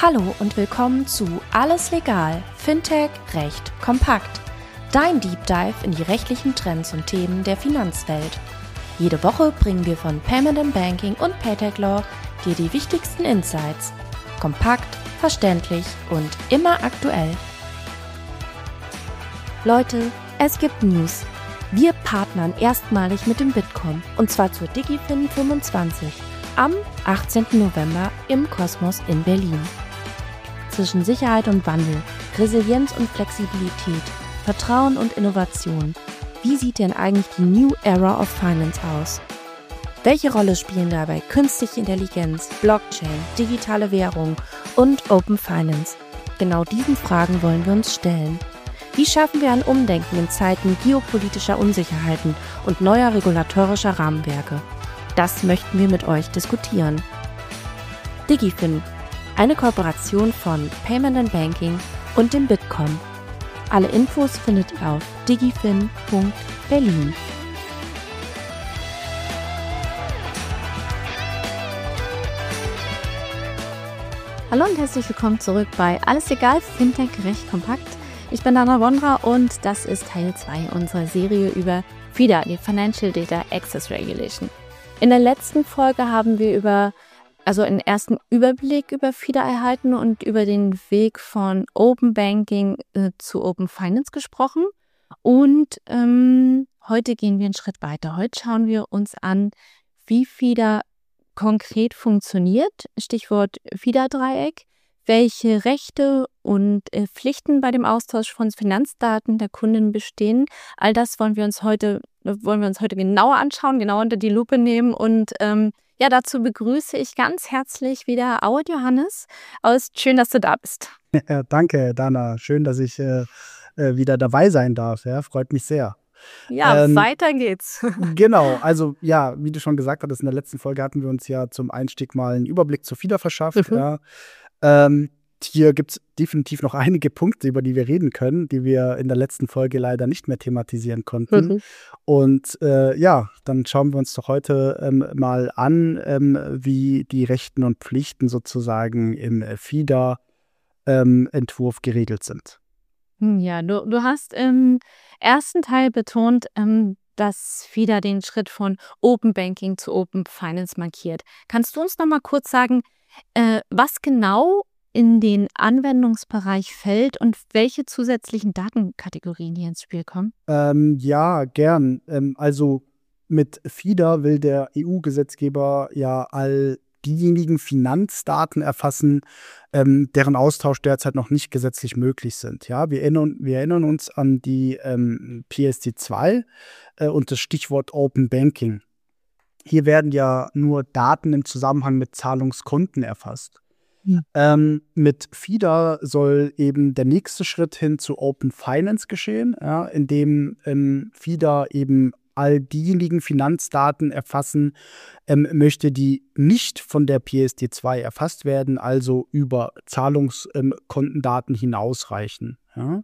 Hallo und willkommen zu Alles Legal, Fintech, Recht, Kompakt. Dein Deep Dive in die rechtlichen Trends und Themen der Finanzwelt. Jede Woche bringen wir von Payment & Banking und Paytech Law dir die wichtigsten Insights. Kompakt, verständlich und immer aktuell. Leute, es gibt News. Wir partnern erstmalig mit dem Bitkom und zwar zur DigiFin 25 am 18. November im Kosmos in Berlin. Zwischen Sicherheit und Wandel, Resilienz und Flexibilität, Vertrauen und Innovation. Wie sieht denn eigentlich die New Era of Finance aus? Welche Rolle spielen dabei künstliche Intelligenz, Blockchain, digitale Währung und Open Finance? Genau diesen Fragen wollen wir uns stellen. Wie schaffen wir ein Umdenken in Zeiten geopolitischer Unsicherheiten und neuer regulatorischer Rahmenwerke? Das möchten wir mit euch diskutieren. DigiFin, eine Kooperation von Payment & Banking und dem Bitkom. Alle Infos findet ihr auf digifin.berlin. Hallo und herzlich willkommen zurück bei Alles Legal, Fintech, Recht, Kompakt. Ich bin Dana Wondra und das ist Teil 2 unserer Serie über FIDA, die Financial Data Access Regulation. In der letzten Folge haben wir einen ersten Überblick über FIDA erhalten und über den Weg von Open Banking zu Open Finance gesprochen. Und heute gehen wir einen Schritt weiter. Heute schauen wir uns an, wie FIDA konkret funktioniert, Stichwort FIDA-Dreieck, welche Rechte und Pflichten bei dem Austausch von Finanzdaten der Kunden bestehen. All das wollen wir uns heute genauer anschauen, genau unter die Lupe nehmen. Und dazu begrüße ich ganz herzlich wieder Auet Johannes. Schön, dass du da bist. Ja, danke, Dana. Schön, dass ich wieder dabei sein darf. Ja, freut mich sehr. Ja, weiter geht's. Genau, also ja, wie du schon gesagt hattest, in der letzten Folge hatten wir uns ja zum Einstieg mal einen Überblick zur FIDA verschafft. Ja. Hier gibt es definitiv noch einige Punkte, über die wir reden können, die wir in der letzten Folge leider nicht mehr thematisieren konnten. Und dann schauen wir uns doch heute mal an, wie die Rechten und Pflichten sozusagen im FIDA-Entwurf geregelt sind. Ja, du hast im ersten Teil betont, dass FIDA den Schritt von Open Banking zu Open Finance markiert. Kannst du uns noch mal kurz sagen, was genau in den Anwendungsbereich fällt und welche zusätzlichen Datenkategorien hier ins Spiel kommen? Ja, gern. Also mit FIDA will der EU-Gesetzgeber ja all diejenigen Finanzdaten erfassen, deren Austausch derzeit noch nicht gesetzlich möglich sind. Ja, wir erinnern uns an die PSD2 und das Stichwort Open Banking. Hier werden ja nur Daten im Zusammenhang mit Zahlungskonten erfasst. Ja. Mit FIDA soll eben der nächste Schritt hin zu Open Finance geschehen, ja, indem FIDA eben all diejenigen Finanzdaten erfassen möchte, die nicht von der PSD2 erfasst werden, also über Zahlungskontendaten hinausreichen. Ja.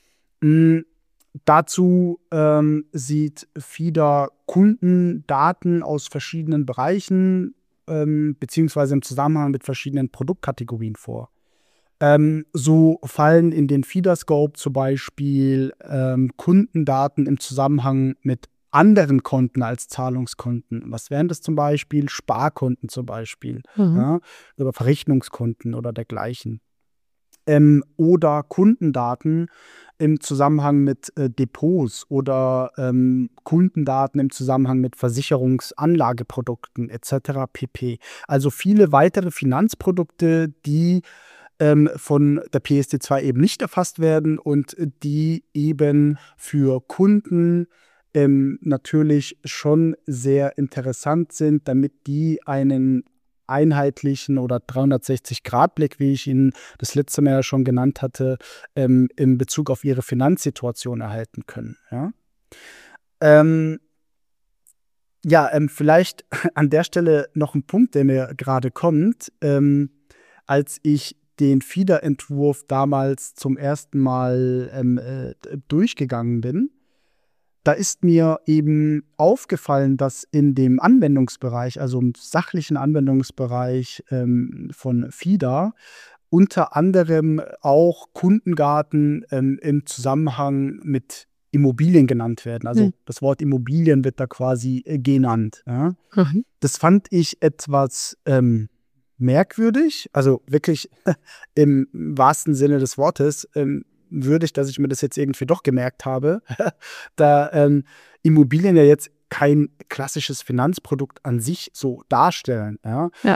Dazu sieht FIDA Kundendaten aus verschiedenen Bereichen beziehungsweise im Zusammenhang mit verschiedenen Produktkategorien vor. So fallen in den FIDA-Scope zum Beispiel Kundendaten im Zusammenhang mit anderen Konten als Zahlungskonten. Was wären das zum Beispiel? Sparkonten zum Beispiel, ja, oder Verrechnungskonten oder dergleichen. Oder Kundendaten im Zusammenhang mit Depots oder Kundendaten im Zusammenhang mit Versicherungsanlageprodukten etc. pp. Also viele weitere Finanzprodukte, die von der PSD2 eben nicht erfasst werden und die eben für Kunden natürlich schon sehr interessant sind, damit die einen einheitlichen oder 360-Grad-Blick, wie ich ihn das letzte Mal ja schon genannt hatte, in Bezug auf ihre Finanzsituation erhalten können. Ja, vielleicht an der Stelle noch ein Punkt, der mir gerade kommt. Als ich den FIDA-Entwurf damals zum ersten Mal durchgegangen bin, da ist mir eben aufgefallen, dass in dem Anwendungsbereich, also im sachlichen Anwendungsbereich von FIDA, unter anderem auch Kundendaten im Zusammenhang mit Immobilien genannt werden. Also das Wort Immobilien wird da quasi genannt. Ja. Das fand ich etwas merkwürdig, also wirklich im wahrsten Sinne des Wortes würdig, dass ich mir das jetzt irgendwie doch gemerkt habe, da Immobilien ja jetzt kein klassisches Finanzprodukt an sich so darstellen. Ja? Ja.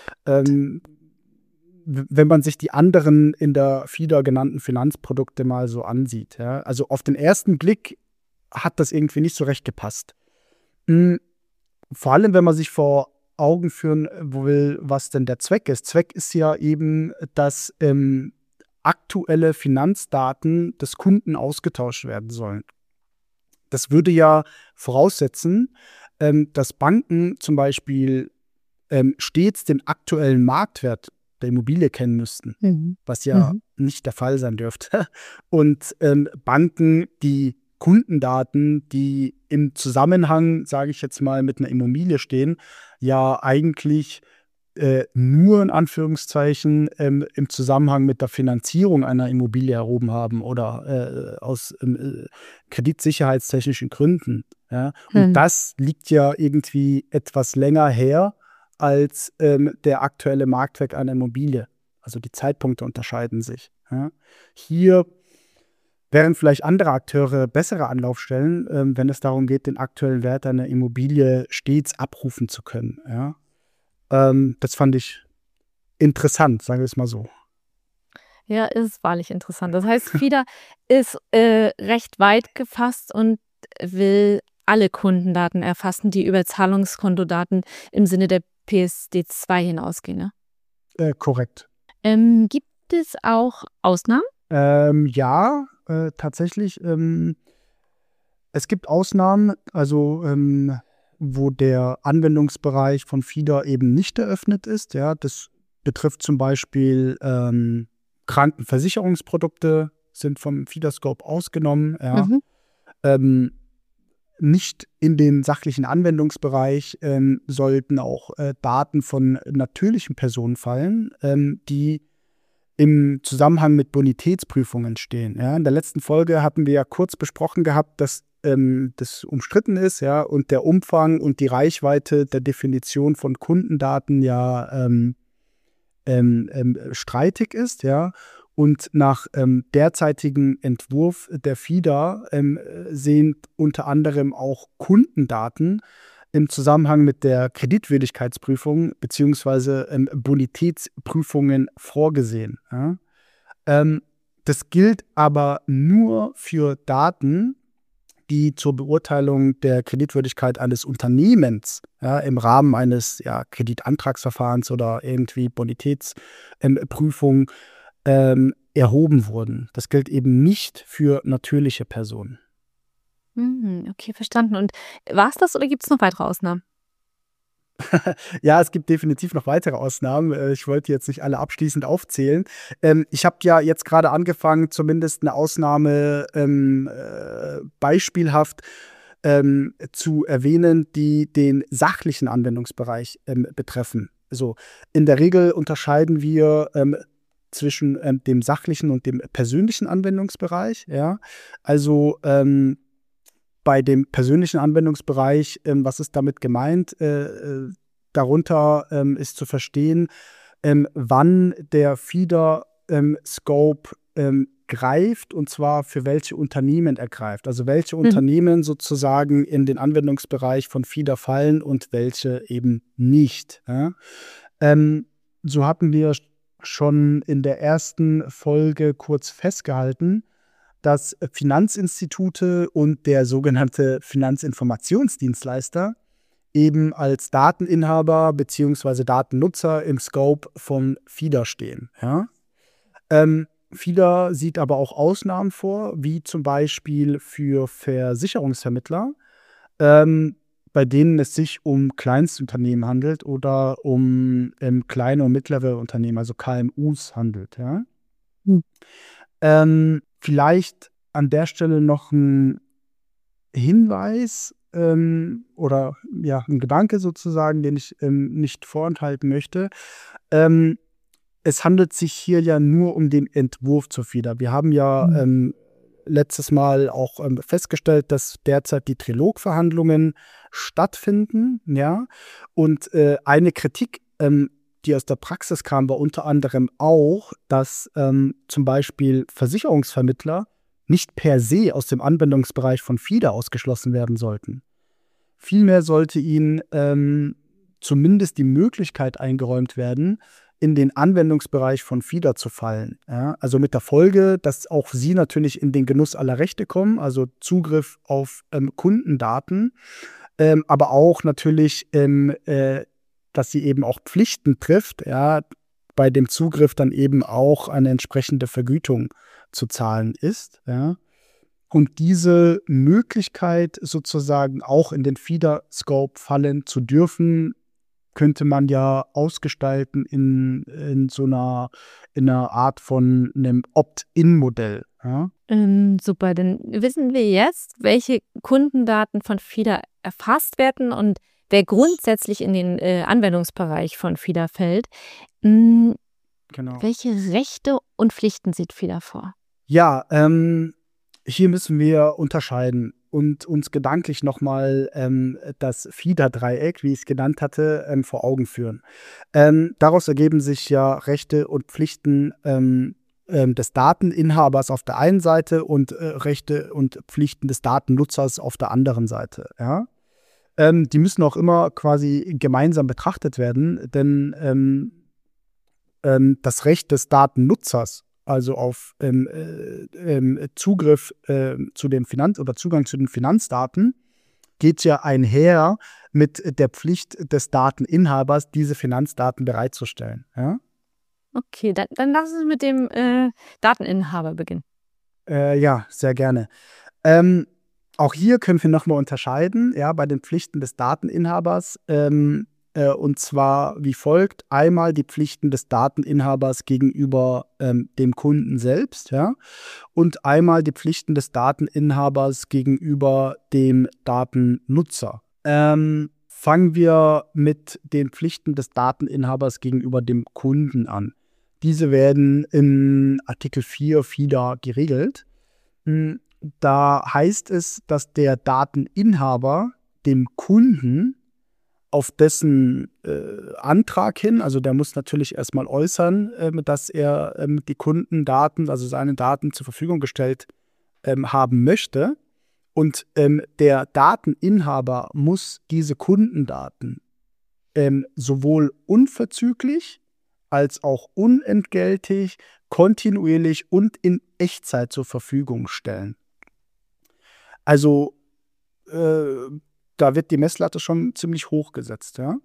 Wenn man sich die anderen in der FIDA genannten Finanzprodukte mal so ansieht. Ja? Also auf den ersten Blick hat das irgendwie nicht so recht gepasst. Vor allem, wenn man sich vor Augen führen will, was denn der Zweck ist. Zweck ist ja eben, dass aktuelle Finanzdaten des Kunden ausgetauscht werden sollen. Das würde ja voraussetzen, dass Banken zum Beispiel stets den aktuellen Marktwert der Immobilie kennen müssten, was ja nicht der Fall sein dürfte. Und Banken, die Kundendaten, die im Zusammenhang, sage ich jetzt mal, mit einer Immobilie stehen, ja eigentlich nur in Anführungszeichen im Zusammenhang mit der Finanzierung einer Immobilie erhoben haben oder aus kreditsicherheitstechnischen Gründen. Ja? Und das liegt ja irgendwie etwas länger her als der aktuelle Marktwert einer Immobilie. Also die Zeitpunkte unterscheiden sich. Ja? Hier wären vielleicht andere Akteure bessere Anlaufstellen, wenn es darum geht, den aktuellen Wert einer Immobilie stets abrufen zu können. Ja? Das fand ich interessant, sagen wir es mal so. Ja, ist wahrlich interessant. Das heißt, FIDA ist recht weit gefasst und will alle Kundendaten erfassen, die über Zahlungskontodaten im Sinne der PSD2 hinausgehen. Ne? Korrekt. Gibt es auch Ausnahmen? Ja, tatsächlich. Es gibt Ausnahmen, also wo der Anwendungsbereich von FIDA eben nicht eröffnet ist. Ja, das betrifft zum Beispiel Krankenversicherungsprodukte, sind vom FIDA-Scope ausgenommen. Ja. Nicht in den sachlichen Anwendungsbereich sollten auch Daten von natürlichen Personen fallen, die im Zusammenhang mit Bonitätsprüfungen stehen. Ja. In der letzten Folge hatten wir ja kurz besprochen gehabt, dass das umstritten ist, ja, und der Umfang und die Reichweite der Definition von Kundendaten ja streitig ist, ja. Und nach derzeitigem Entwurf der FIDA sehen unter anderem auch Kundendaten im Zusammenhang mit der Kreditwürdigkeitsprüfung bzw. Bonitätsprüfungen vorgesehen. Ja. Das gilt aber nur für Daten, die zur Beurteilung der Kreditwürdigkeit eines Unternehmens im Rahmen eines Kreditantragsverfahrens oder irgendwie Bonitätsprüfung erhoben wurden. Das gilt eben nicht für natürliche Personen. Okay, verstanden. Und war es das oder gibt es noch weitere Ausnahmen? Ja, es gibt definitiv noch weitere Ausnahmen. Ich wollte jetzt nicht alle abschließend aufzählen. Ich habe ja jetzt gerade angefangen, zumindest eine Ausnahme beispielhaft zu erwähnen, die den sachlichen Anwendungsbereich betreffen. Also in der Regel unterscheiden wir zwischen dem sachlichen und dem persönlichen Anwendungsbereich. Ja? Also bei dem persönlichen Anwendungsbereich, was ist damit gemeint? Darunter ist zu verstehen, wann der FIDA-Scope greift und zwar für welche Unternehmen er greift. Also welche Unternehmen sozusagen in den Anwendungsbereich von FIDA fallen und welche eben nicht. Ja? So hatten wir schon in der ersten Folge kurz festgehalten, dass Finanzinstitute und der sogenannte Finanzinformationsdienstleister eben als Dateninhaber bzw. Datennutzer im Scope von FIDA stehen. Ja? FIDA sieht aber auch Ausnahmen vor, wie zum Beispiel für Versicherungsvermittler, bei denen es sich um Kleinstunternehmen handelt oder um kleine und mittlere Unternehmen, also KMUs handelt. Ja? Vielleicht an der Stelle noch ein Hinweis oder ja, ein Gedanke sozusagen, den ich nicht vorenthalten möchte. es handelt sich hier ja nur um den Entwurf zur FIDA. Wir haben ja letztes Mal auch festgestellt, dass derzeit die Trilogverhandlungen stattfinden. Ja? Und eine Kritik, die aus der Praxis kam, war unter anderem auch, dass zum Beispiel Versicherungsvermittler nicht per se aus dem Anwendungsbereich von FIDA ausgeschlossen werden sollten. Vielmehr sollte ihnen zumindest die Möglichkeit eingeräumt werden, in den Anwendungsbereich von FIDA zu fallen. Ja? Also mit der Folge, dass auch sie natürlich in den Genuss aller Rechte kommen, also Zugriff auf Kundendaten, aber auch natürlich, dass sie eben auch Pflichten trifft, ja, bei dem Zugriff dann eben auch eine entsprechende Vergütung zu zahlen ist. Ja? Und diese Möglichkeit sozusagen auch in den FIDA-Scope fallen zu dürfen, könnte man ja ausgestalten in einer Art von einem Opt-in-Modell. Ja? Super, dann wissen wir jetzt, welche Kundendaten von FIDA erfasst werden und wer grundsätzlich in den Anwendungsbereich von FIDA fällt. Genau. Welche Rechte und Pflichten sieht FIDA vor? Ja, hier müssen wir unterscheiden und uns gedanklich nochmal das FIDA-Dreieck, wie ich es genannt hatte, vor Augen führen. Daraus ergeben sich ja Rechte und Pflichten des Dateninhabers auf der einen Seite und Rechte und Pflichten des Datennutzers auf der anderen Seite. Ja? Die müssen auch immer quasi gemeinsam betrachtet werden, denn das Recht des Datennutzers, also auf Zugriff zu den Zugang zu den Finanzdaten, geht ja einher mit der Pflicht des Dateninhabers, diese Finanzdaten bereitzustellen. Ja? Okay, dann lass uns mit dem Dateninhaber beginnen. Ja, sehr gerne. Auch hier können wir nochmal unterscheiden, ja, bei den Pflichten des Dateninhabers. Und zwar wie folgt: Einmal die Pflichten des Dateninhabers gegenüber dem Kunden selbst, ja, und einmal die Pflichten des Dateninhabers gegenüber dem Datennutzer. Fangen wir mit den Pflichten des Dateninhabers gegenüber dem Kunden an. Diese werden in Artikel 4 FIDA geregelt. Da heißt es, dass der Dateninhaber dem Kunden auf dessen Antrag hin, also der muss natürlich erstmal äußern, dass er die Kundendaten, also seine Daten zur Verfügung gestellt haben möchte. Und der Dateninhaber muss diese Kundendaten sowohl unverzüglich als auch unentgeltlich, kontinuierlich und in Echtzeit zur Verfügung stellen. Also da wird die Messlatte schon ziemlich hoch gesetzt. Ja?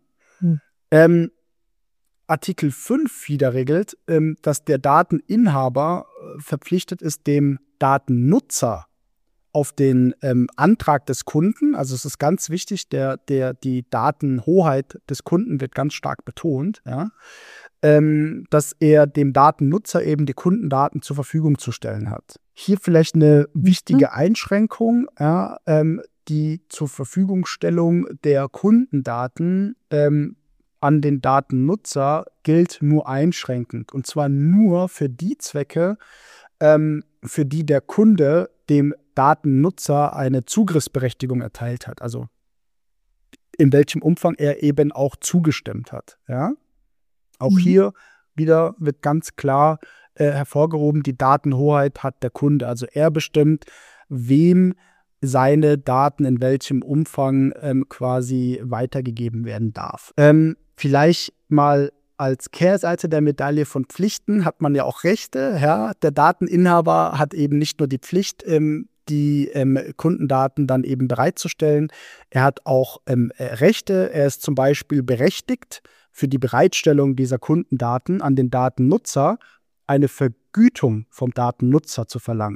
Artikel 5 wieder regelt, dass der Dateninhaber verpflichtet ist, dem Datennutzer auf den Antrag des Kunden, also es ist ganz wichtig, die Datenhoheit des Kunden wird ganz stark betont, ja? Dass er dem Datennutzer eben die Kundendaten zur Verfügung zu stellen hat. Hier vielleicht eine wichtige Einschränkung, ja, die zur Verfügungstellung der Kundendaten an den Datennutzer gilt nur einschränkend. Und zwar nur für die Zwecke, für die der Kunde dem Datennutzer eine Zugriffsberechtigung erteilt hat. Also in welchem Umfang er eben auch zugestimmt hat. Ja? Auch hier wieder wird ganz klar hervorgehoben, die Datenhoheit hat der Kunde. Also er bestimmt, wem seine Daten in welchem Umfang quasi weitergegeben werden darf. Vielleicht mal als Kehrseite der Medaille von Pflichten hat man ja auch Rechte. Ja? Der Dateninhaber hat eben nicht nur die Pflicht, die Kundendaten dann eben bereitzustellen. Er hat auch Rechte. Er ist zum Beispiel berechtigt, für die Bereitstellung dieser Kundendaten an den Datennutzer eine Vergütung vom Datennutzer zu verlangen.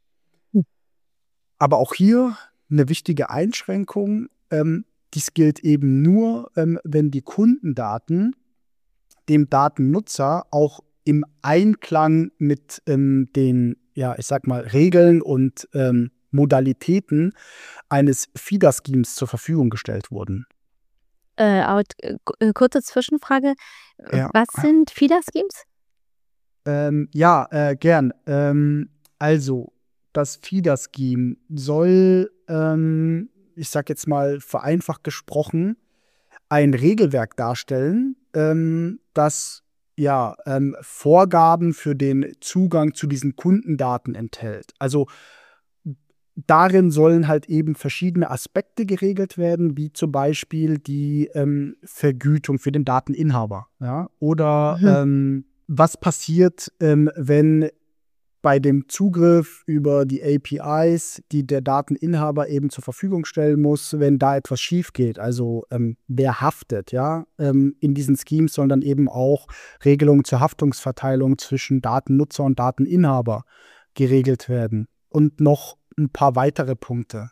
Aber auch hier eine wichtige Einschränkung. Dies gilt eben nur, wenn die Kundendaten dem Datennutzer auch im Einklang mit den, ja, ich sag mal, Regeln und Modalitäten eines FIDA-Schemes zur Verfügung gestellt wurden. Kurze Zwischenfrage. Ja. Was sind FIDA-Schemes? Gern. Also, das FIDA-Scheme soll, ich sag jetzt mal vereinfacht gesprochen, ein Regelwerk darstellen, das Vorgaben für den Zugang zu diesen Kundendaten enthält. Also darin sollen halt eben verschiedene Aspekte geregelt werden, wie zum Beispiel die Vergütung für den Dateninhaber. Ja? Oder was passiert, wenn bei dem Zugriff über die APIs, die der Dateninhaber eben zur Verfügung stellen muss, wenn da etwas schief geht. Also wer haftet, ja? In diesen Schemes sollen dann eben auch Regelungen zur Haftungsverteilung zwischen Datennutzer und Dateninhaber geregelt werden. Und noch ein paar weitere Punkte.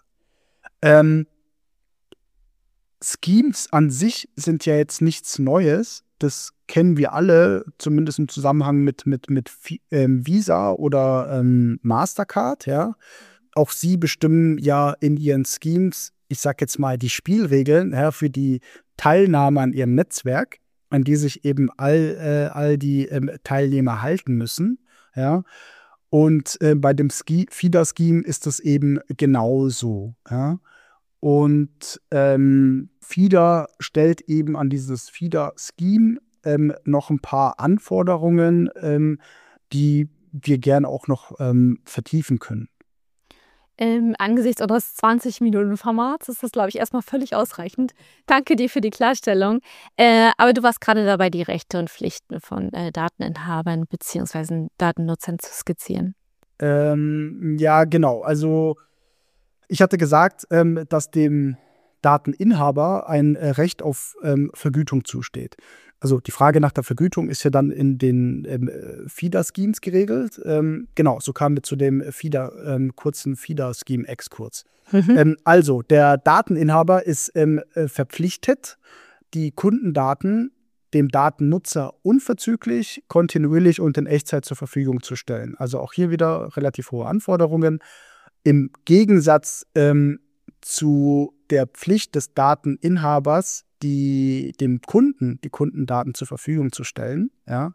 Schemes an sich sind ja jetzt nichts Neues. Das kennen wir alle, zumindest im Zusammenhang mit Visa oder Mastercard. Ja. Auch sie bestimmen ja in ihren Schemes, ich sag jetzt mal, die Spielregeln für die Teilnahme an ihrem Netzwerk, an die sich eben all die Teilnehmer halten müssen. Ja. Und bei dem FIDA-Scheme ist das eben genauso. Ja. Und FIDA stellt eben an dieses FIDA-Scheme noch ein paar Anforderungen, die wir gerne auch noch vertiefen können. Angesichts unseres 20-Minuten-Formats ist das, glaube ich, erstmal völlig ausreichend. Danke dir für die Klarstellung. Aber du warst gerade dabei, die Rechte und Pflichten von Dateninhabern bzw. Datennutzern zu skizzieren. Ja, genau. Also ich hatte gesagt, dass dem Dateninhaber ein Recht auf Vergütung zusteht. Also die Frage nach der Vergütung ist ja dann in den FIDA-Schemes geregelt. Genau, so kamen wir zu dem kurzen FIDA-Scheme-Exkurs. Also der Dateninhaber ist verpflichtet, die Kundendaten dem Datennutzer unverzüglich, kontinuierlich und in Echtzeit zur Verfügung zu stellen. Also auch hier wieder relativ hohe Anforderungen. Im Gegensatz zu der Pflicht des Dateninhabers, dem Kunden die Kundendaten zur Verfügung zu stellen, ja,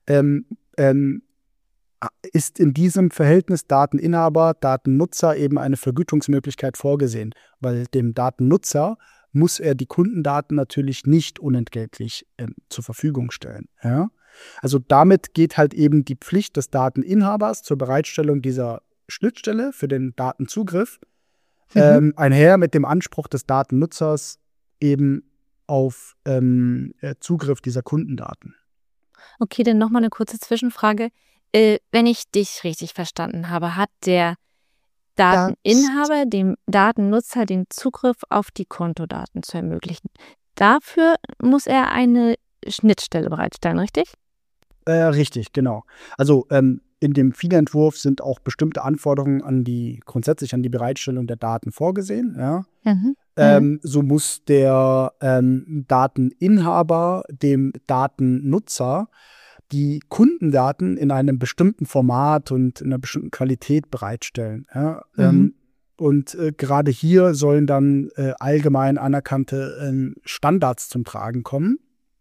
ist in diesem Verhältnis Dateninhaber, Datennutzer eben eine Vergütungsmöglichkeit vorgesehen, weil dem Datennutzer muss er die Kundendaten natürlich nicht unentgeltlich zur Verfügung stellen. Ja? Also damit geht halt eben die Pflicht des Dateninhabers zur Bereitstellung dieser Schnittstelle für den Datenzugriff einher mit dem Anspruch des Datennutzers eben auf Zugriff dieser Kundendaten. Okay, dann nochmal eine kurze Zwischenfrage. Wenn ich dich richtig verstanden habe, hat der Dateninhaber dem Datennutzer den Zugriff auf die Kontodaten zu ermöglichen. Dafür muss er eine Schnittstelle bereitstellen, richtig? Richtig, genau. Also in dem FIDA-Entwurf sind auch bestimmte Anforderungen grundsätzlich an die Bereitstellung der Daten vorgesehen. Ja? So muss der Dateninhaber dem Datennutzer die Kundendaten in einem bestimmten Format und in einer bestimmten Qualität bereitstellen. Ja? Und gerade hier sollen dann allgemein anerkannte Standards zum Tragen kommen.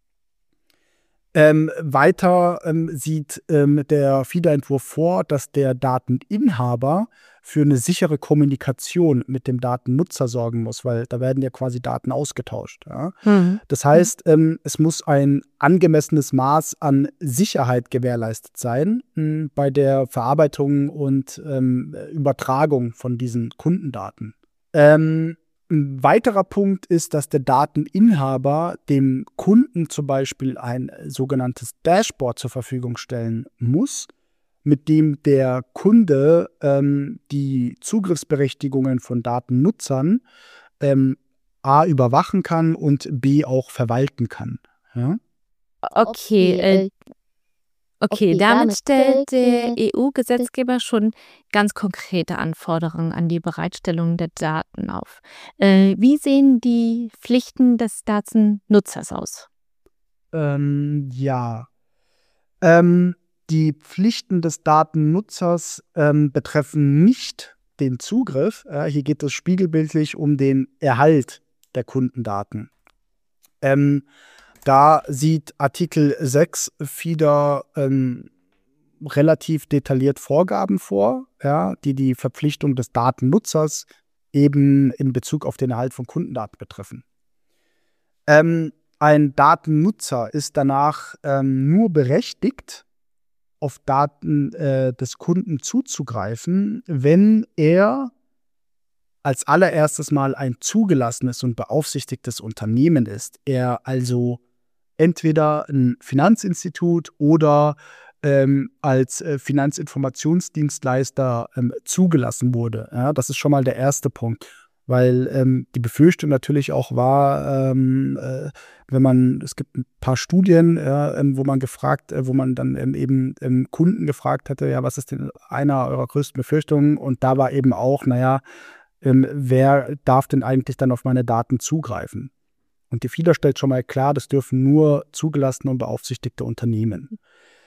Weiter sieht der FIDA-Entwurf vor, dass der Dateninhaber für eine sichere Kommunikation mit dem Datennutzer sorgen muss, weil da werden ja quasi Daten ausgetauscht. Ja? Das heißt, es muss ein angemessenes Maß an Sicherheit gewährleistet sein bei der Verarbeitung und Übertragung von diesen Kundendaten. Ein weiterer Punkt ist, dass der Dateninhaber dem Kunden zum Beispiel ein sogenanntes Dashboard zur Verfügung stellen muss, mit dem der Kunde die Zugriffsberechtigungen von Datennutzern A überwachen kann und B auch verwalten kann. Ja? Okay, damit stellt der EU-Gesetzgeber schon ganz konkrete Anforderungen an die Bereitstellung der Daten auf. Wie sehen die Pflichten des Datennutzers aus? Die Pflichten des Datennutzers betreffen nicht den Zugriff. Hier geht es spiegelbildlich um den Erhalt der Kundendaten. Da sieht Artikel 6 FIDA relativ detailliert Vorgaben vor, ja, die die Verpflichtung des Datennutzers eben in Bezug auf den Erhalt von Kundendaten betreffen. Ein Datennutzer ist danach nur berechtigt, auf Daten des Kunden zuzugreifen, wenn er als allererstes mal ein zugelassenes und beaufsichtigtes Unternehmen ist. Er also entweder ein Finanzinstitut oder als Finanzinformationsdienstleister zugelassen wurde. Ja, das ist schon mal der erste Punkt. Weil die Befürchtung natürlich auch war, es gibt ein paar Studien, wo man dann eben Kunden gefragt hatte, ja, was ist denn einer eurer größten Befürchtungen? Und da war eben auch, wer darf denn eigentlich dann auf meine Daten zugreifen? Und die FIDA stellt schon mal klar, das dürfen nur zugelassene und beaufsichtigte Unternehmen.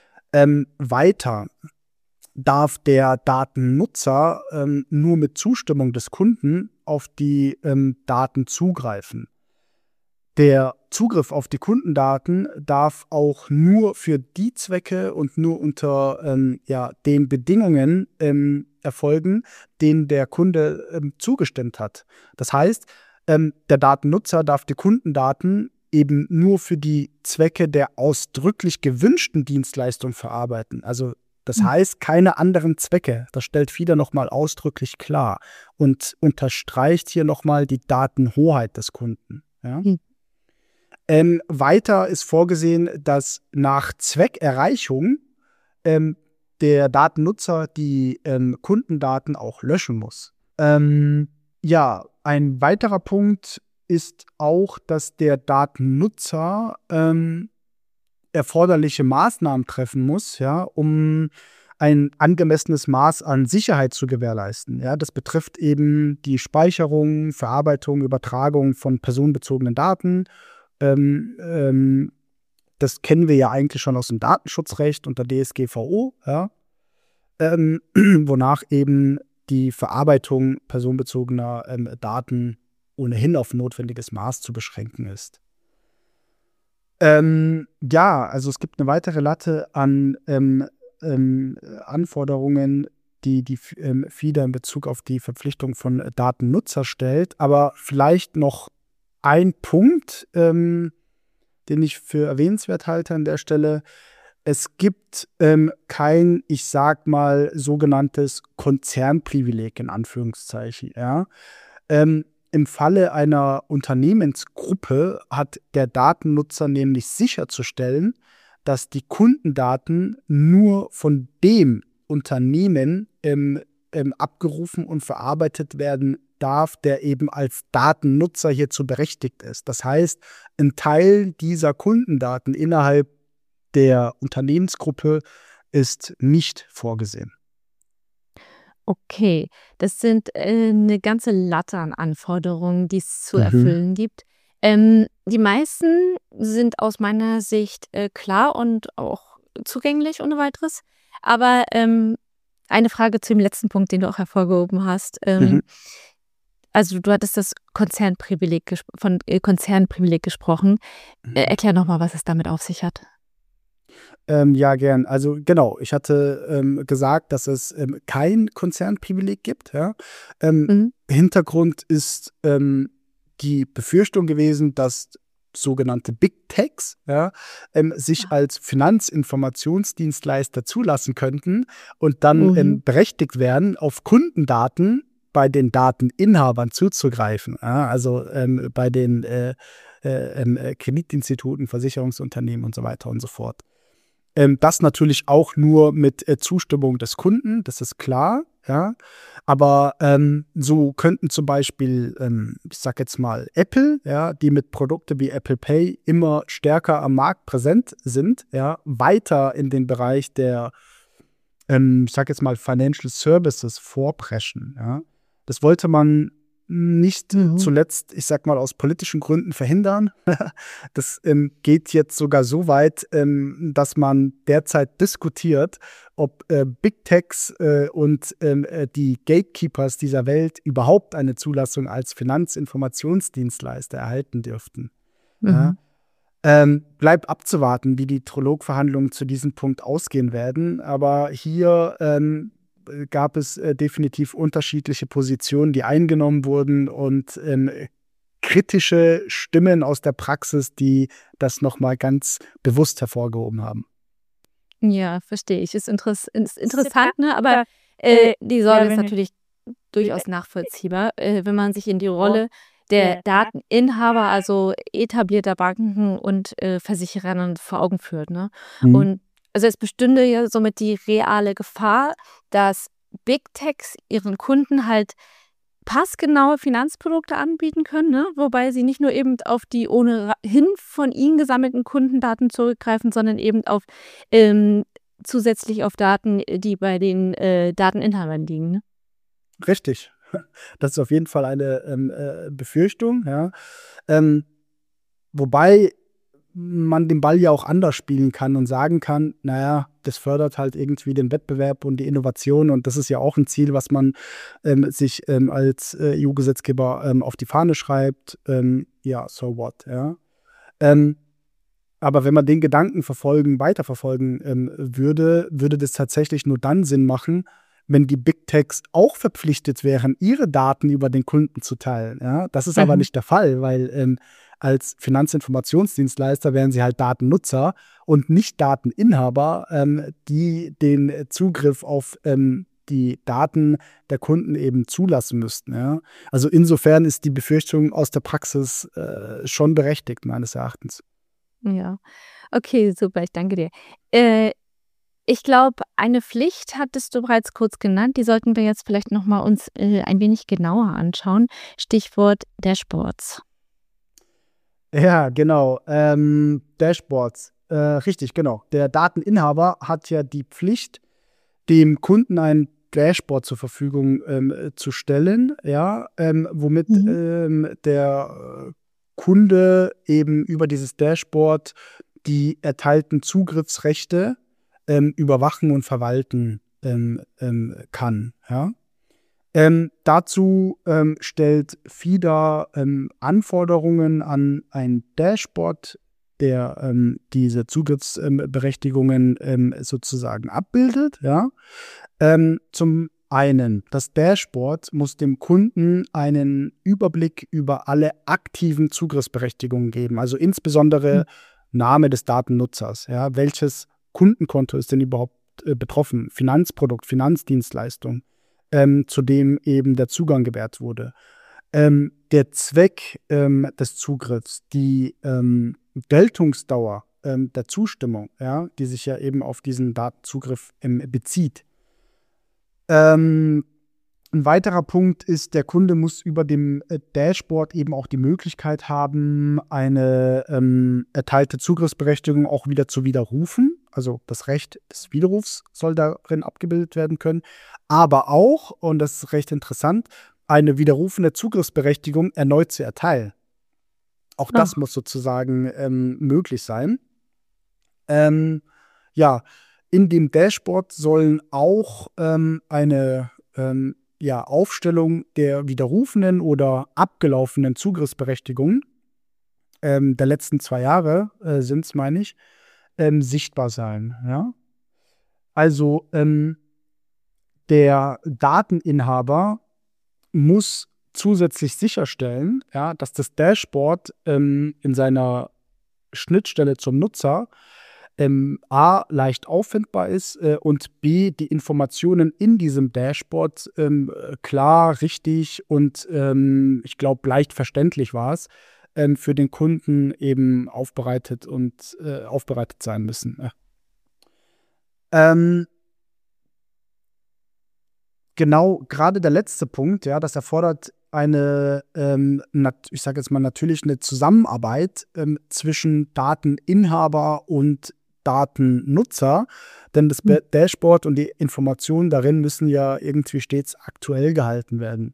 Weiter darf der Datennutzer nur mit Zustimmung des Kunden auf die Daten zugreifen. Der Zugriff auf die Kundendaten darf auch nur für die Zwecke und nur unter den Bedingungen erfolgen, denen der Kunde zugestimmt hat. Das heißt, der Datennutzer darf die Kundendaten eben nur für die Zwecke der ausdrücklich gewünschten Dienstleistung verarbeiten. Also das heißt, keine anderen Zwecke. Das stellt FIDA nochmal ausdrücklich klar und unterstreicht hier nochmal die Datenhoheit des Kunden. Ja? Weiter ist vorgesehen, dass nach Zweckerreichung der Datennutzer die Kundendaten auch löschen muss. Ein weiterer Punkt ist auch, dass der Datennutzer erforderliche Maßnahmen treffen muss, ja, um ein angemessenes Maß an Sicherheit zu gewährleisten. Ja, das betrifft eben die Speicherung, Verarbeitung, Übertragung von personenbezogenen Daten. Das kennen wir ja eigentlich schon aus dem Datenschutzrecht unter DSGVO, ja, wonach eben die Verarbeitung personenbezogener Daten ohnehin auf notwendiges Maß zu beschränken ist. Also es gibt eine weitere Latte an Anforderungen, die FIDA in Bezug auf die Verpflichtung von Datennutzer stellt. Aber vielleicht noch ein Punkt, den ich für erwähnenswert halte an der Stelle. Es gibt kein, ich sag mal, sogenanntes Konzernprivileg in Anführungszeichen. Ja? Im Falle einer Unternehmensgruppe hat der Datennutzer nämlich sicherzustellen, dass die Kundendaten nur von dem Unternehmen abgerufen und verarbeitet werden darf, der eben als Datennutzer hierzu berechtigt ist. Das heißt, ein Teil dieser Kundendaten innerhalb der Unternehmensgruppe ist nicht vorgesehen. Okay, das sind eine ganze Latte an Anforderungen, die es zu erfüllen gibt. Die meisten sind aus meiner Sicht klar und auch zugänglich ohne weiteres. Aber eine Frage zu dem letzten Punkt, den du auch hervorgehoben hast. Also du hattest das Konzernprivileg von Konzernprivileg gesprochen. Erklär nochmal, was es damit auf sich hat. Ja, gern. Also genau, ich hatte gesagt, dass es kein Konzernprivileg gibt. Ja? Hintergrund ist die Befürchtung gewesen, dass sogenannte Big Techs sich als Finanzinformationsdienstleister zulassen könnten und dann berechtigt werden, auf Kundendaten bei den Dateninhabern zuzugreifen. Ja? Also bei den Kreditinstituten, Versicherungsunternehmen und so weiter und so fort. Das natürlich auch nur mit Zustimmung des Kunden, das ist klar. Ja? Aber so könnten zum Beispiel, ich sag jetzt mal Apple, ja, die mit Produkten wie Apple Pay immer stärker am Markt präsent sind, ja, weiter in den Bereich der, ich sag jetzt mal Financial Services vorpreschen. Ja? Das wollte man nicht zuletzt, ich sag mal, aus politischen Gründen verhindern. Das geht jetzt sogar so weit, dass man derzeit diskutiert, ob Big Techs und die Gatekeepers dieser Welt überhaupt eine Zulassung als Finanzinformationsdienstleister erhalten dürften. Ja? Bleibt abzuwarten, wie die Trilogverhandlungen zu diesem Punkt ausgehen werden. Aber hier gab es definitiv unterschiedliche Positionen, die eingenommen wurden und kritische Stimmen aus der Praxis, die das nochmal ganz bewusst hervorgehoben haben. Ja, verstehe ich. Ist interessant, ne? Aber die Sorge ist natürlich durchaus nachvollziehbar, wenn man sich in die Rolle der Dateninhaber, also etablierter Banken und Versicherern vor Augen führt, ne? Und also es bestünde ja somit die reale Gefahr, dass Big Techs ihren Kunden halt passgenaue Finanzprodukte anbieten können, ne? Wobei sie nicht nur eben auf die ohnehin von ihnen gesammelten Kundendaten zurückgreifen, sondern eben auf zusätzlich auf Daten, die bei den Dateninhabern liegen. Ne? Richtig. Das ist auf jeden Fall eine Befürchtung. Ja. Wobei man den Ball ja auch anders spielen kann und sagen kann, naja, das fördert halt irgendwie den Wettbewerb und die Innovation und das ist ja auch ein Ziel, was man sich als EU-Gesetzgeber auf die Fahne schreibt. Ja, so what, ja. Aber wenn man den Gedanken weiterverfolgen würde das tatsächlich nur dann Sinn machen, wenn die Big Techs auch verpflichtet wären, ihre Daten über den Kunden zu teilen. Ja? Das ist aber nicht der Fall, weil als Finanzinformationsdienstleister wären sie halt Datennutzer und nicht Dateninhaber, die den Zugriff auf die Daten der Kunden eben zulassen müssten. Ja? Also insofern ist die Befürchtung aus der Praxis schon berechtigt, meines Erachtens. Ja, okay, super, ich danke dir. Ich glaube, eine Pflicht hattest du bereits kurz genannt, die sollten wir jetzt vielleicht nochmal uns ein wenig genauer anschauen. Stichwort Dashboards. Ja, genau. Dashboards. Richtig, genau. Der Dateninhaber hat ja die Pflicht, dem Kunden ein Dashboard zur Verfügung zu stellen, ja, womit der Kunde eben über dieses Dashboard die erteilten Zugriffsrechte überwachen und verwalten kann. Ja? Dazu stellt FIDA Anforderungen an ein Dashboard, der diese Zugriffsberechtigungen sozusagen abbildet. Ja? Zum einen, das Dashboard muss dem Kunden einen Überblick über alle aktiven Zugriffsberechtigungen geben, also insbesondere Name des Datennutzers. Ja? Welches Kundenkonto ist denn überhaupt betroffen? Finanzprodukt, Finanzdienstleistung, zu dem eben der Zugang gewährt wurde. Der Zweck des Zugriffs, die Geltungsdauer der Zustimmung, ja, die sich ja eben auf diesen Datenzugriff bezieht. Ein weiterer Punkt ist, der Kunde muss über dem Dashboard eben auch die Möglichkeit haben, eine erteilte Zugriffsberechtigung auch wieder zu widerrufen. Also das Recht des Widerrufs soll darin abgebildet werden können. Aber auch, und das ist recht interessant, eine widerrufene Zugriffsberechtigung erneut zu erteilen. Auch das muss sozusagen möglich sein. Ja, in dem Dashboard sollen auch eine Aufstellung der widerrufenen oder abgelaufenen Zugriffsberechtigungen der letzten 2 Jahre sind es, meine ich, sichtbar sein. Ja? Also der Dateninhaber muss zusätzlich sicherstellen, ja, dass das Dashboard in seiner Schnittstelle zum Nutzer A, leicht auffindbar ist und B, die Informationen in diesem Dashboard klar, richtig und ich glaube, leicht verständlich war es, für den Kunden eben aufbereitet sein müssen. Ja. Genau, gerade der letzte Punkt, ja, das erfordert eine, ich sage jetzt mal natürlich eine Zusammenarbeit zwischen Dateninhaber und Datennutzer, denn das Dashboard und die Informationen darin müssen ja irgendwie stets aktuell gehalten werden.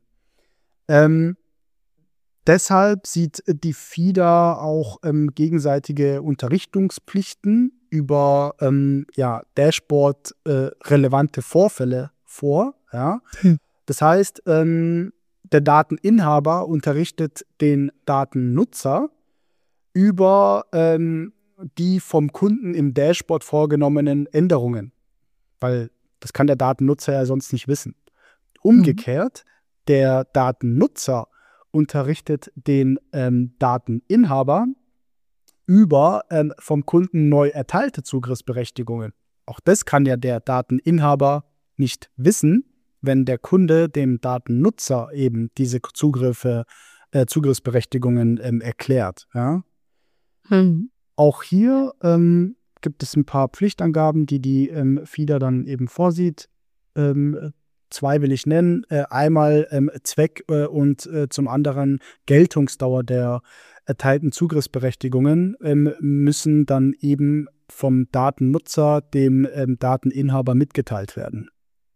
Deshalb sieht die FIDA auch gegenseitige Unterrichtungspflichten über Dashboard-relevante Vorfälle vor. Ja? Das heißt, der Dateninhaber unterrichtet den Datennutzer über die vom Kunden im Dashboard vorgenommenen Änderungen, weil das kann der Datennutzer ja sonst nicht wissen. Umgekehrt, der Datennutzer unterrichtet den Dateninhaber über vom Kunden neu erteilte Zugriffsberechtigungen. Auch das kann ja der Dateninhaber nicht wissen, wenn der Kunde dem Datennutzer eben diese Zugriffsberechtigungen erklärt. Ja? Auch hier gibt es ein paar Pflichtangaben, die FIDA dann eben vorsieht. 2 will ich nennen. Einmal Zweck und zum anderen Geltungsdauer der erteilten Zugriffsberechtigungen müssen dann eben vom Datennutzer dem Dateninhaber mitgeteilt werden.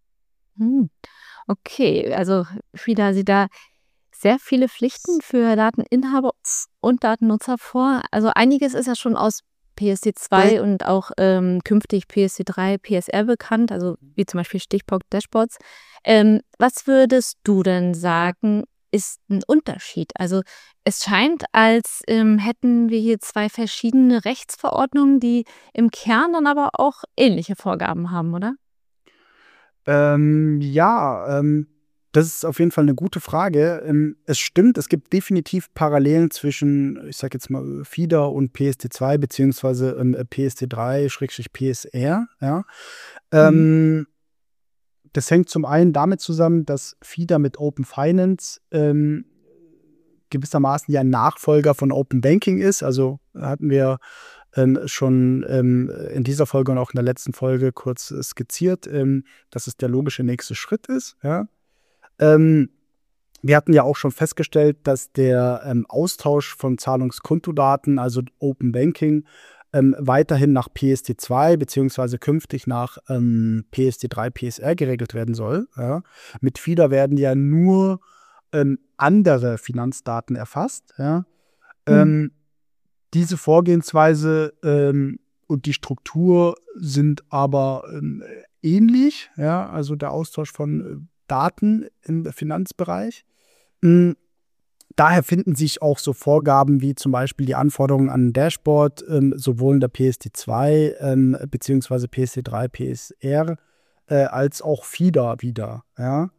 Okay, also FIDA sieht da sehr viele Pflichten für Dateninhaber und Datennutzer vor. Also einiges ist ja schon aus PSD2 und auch künftig PSD3, PSR bekannt, also wie zum Beispiel Stichpunkt Dashboards. Was würdest du denn sagen, ist ein Unterschied? Also es scheint, als hätten wir hier 2 verschiedene Rechtsverordnungen, die im Kern dann aber auch ähnliche Vorgaben haben, oder? Das ist auf jeden Fall eine gute Frage. Es stimmt, es gibt definitiv Parallelen zwischen, ich sage jetzt mal, FIDA und PSD2 beziehungsweise PSD3/PSR. Ja. Das hängt zum einen damit zusammen, dass FIDA mit Open Finance gewissermaßen ja ein Nachfolger von Open Banking ist. Also hatten wir schon in dieser Folge und auch in der letzten Folge kurz skizziert, dass es der logische nächste Schritt ist. Ja. Wir hatten ja auch schon festgestellt, dass der Austausch von Zahlungskontodaten, also Open Banking, weiterhin nach PSD2 beziehungsweise künftig nach PSD3, PSR geregelt werden soll. Ja. Mit FIDA werden ja nur andere Finanzdaten erfasst. Ja. Diese Vorgehensweise und die Struktur sind aber ähnlich. Ja. Also der Austausch von Daten im Finanzbereich. Daher finden sich auch so Vorgaben wie zum Beispiel die Anforderungen an ein Dashboard, sowohl in der PSD2 bzw. PSD3, PSR, als auch FIDA wieder. Ja.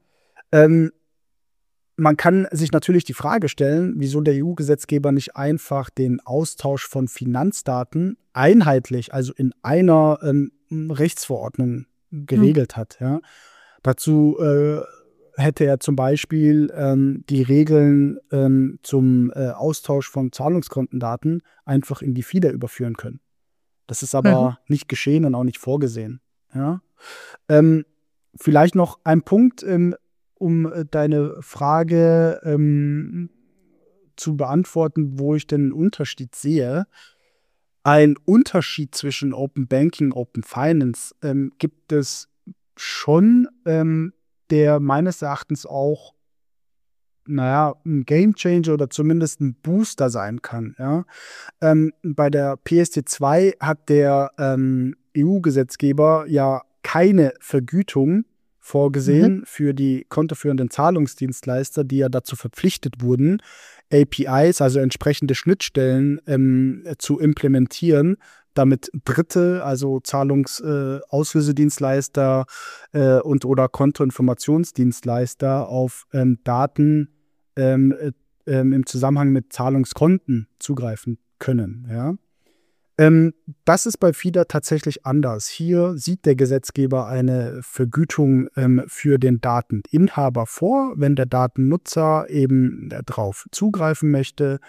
Man kann sich natürlich die Frage stellen, wieso der EU-Gesetzgeber nicht einfach den Austausch von Finanzdaten einheitlich, also in einer Rechtsverordnung geregelt hat. Ja. Dazu hätte er zum Beispiel die Regeln zum Austausch von Zahlungskontendaten einfach in die FIDA überführen können. Das ist aber nicht geschehen und auch nicht vorgesehen. Ja? Vielleicht noch ein Punkt, um deine Frage zu beantworten, wo ich den Unterschied sehe. Ein Unterschied zwischen Open Banking und Open Finance gibt es schon, der meines Erachtens auch, ein Gamechanger oder zumindest ein Booster sein kann. Ja? Bei der PSD2 hat der EU-Gesetzgeber ja keine Vergütung vorgesehen für die kontoführenden Zahlungsdienstleister, die ja dazu verpflichtet wurden, APIs, also entsprechende Schnittstellen zu implementieren, damit Dritte, also Zahlungsauslösedienstleister und oder Kontoinformationsdienstleister auf Daten im Zusammenhang mit Zahlungskonten zugreifen können. Ja? Das ist bei FIDA tatsächlich anders. Hier sieht der Gesetzgeber eine Vergütung für den Dateninhaber vor, wenn der Datennutzer eben darauf zugreifen möchte.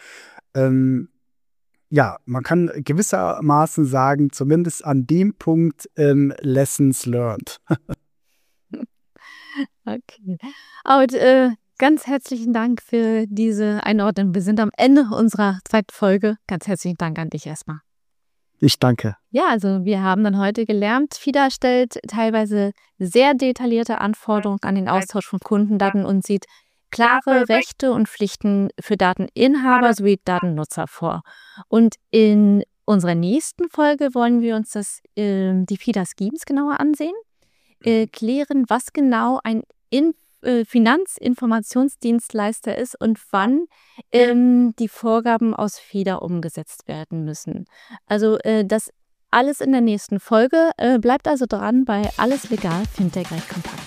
Ja, man kann gewissermaßen sagen, zumindest an dem Punkt Lessons learned. Okay. Und ganz herzlichen Dank für diese Einordnung. Wir sind am Ende unserer zweiten Folge. Ganz herzlichen Dank an dich erstmal. Ich danke. Ja, also wir haben dann heute gelernt, FIDA stellt teilweise sehr detaillierte Anforderungen an den Austausch von Kundendaten und sieht klare Rechte und Pflichten für Dateninhaber sowie Datennutzer vor. Und in unserer nächsten Folge wollen wir uns die FIDA-Schemes genauer ansehen, klären, was genau ein Finanzinformationsdienstleister ist und wann die Vorgaben aus FIDA umgesetzt werden müssen. Also das alles in der nächsten Folge. Bleibt also dran bei Alles Legal, Fintech Recht Kompakt.